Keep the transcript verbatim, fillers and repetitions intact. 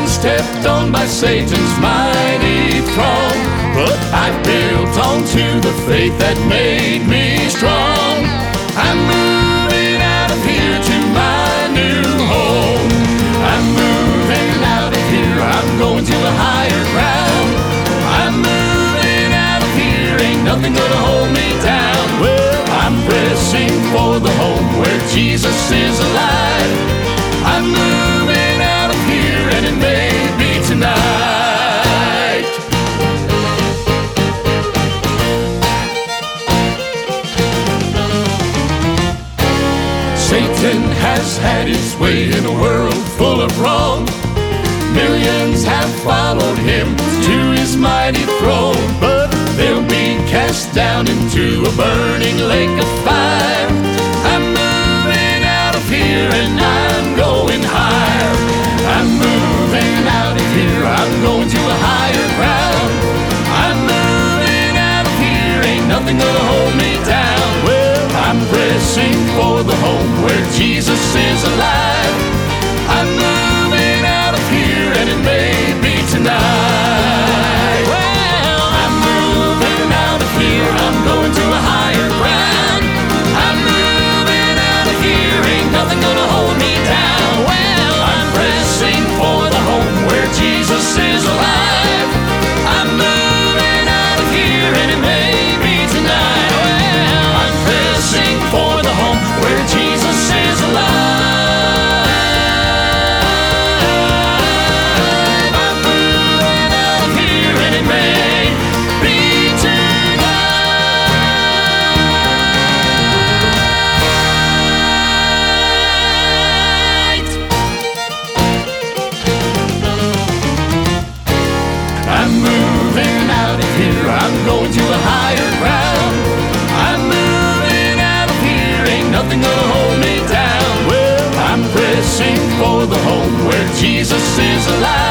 stepped on by Satan's mighty throne, but I built onto the faith that made me strong. I'm moving out of here to my new home. I'm moving out of here, I'm going to a higher ground. I'm moving out of here, ain't nothing gonna hold me down. Well, I'm pressing for the home where Jesus is alive. I'm moving out of here, and it may be tonight. Satan has had his way in a world full of wrong. Millions have followed him to his mighty throne, but they'll be cast down into a burning lake of fire. I'm moving out of here and I'm going higher. I'm moving out of here, I'm going to a higher ground. I'm moving out of here, ain't nothing gonna hold me down. Well, I'm pressing for the home where Jesus is alive. I'm moving out of here, and it may be tonight. Well, I'm moving out of here, I'm going to a higher ground. I'm moving out of here, ain't nothing gonna hold me down. Well, I'm pressing for the home where Jesus is alive. I'm moving out of here, and it may be tonight. Well, I'm pressing for the home where Jesus is alive. I'm going to a higher ground. I'm moving out of here, ain't nothing gonna hold me down. Well, I'm pressing for the home where Jesus is alive.